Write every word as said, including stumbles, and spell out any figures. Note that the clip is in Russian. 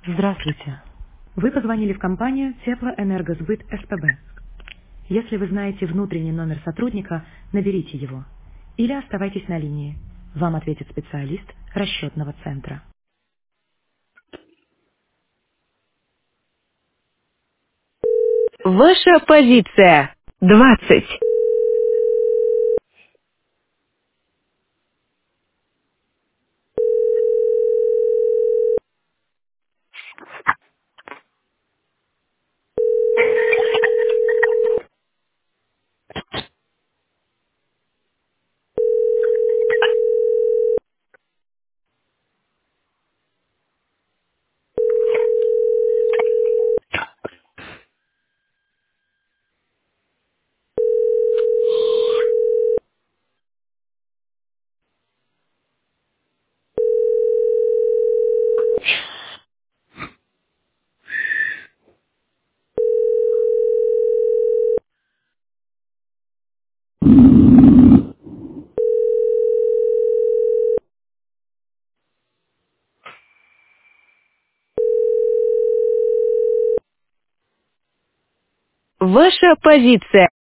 Здравствуйте. Вы позвонили в компанию Теплоэнергосбыт СПБ. Если вы знаете внутренний номер сотрудника, наберите его. Или оставайтесь на линии. Вам ответит специалист расчетного центра. Ваша позиция. Двадцать. Ваша позиция.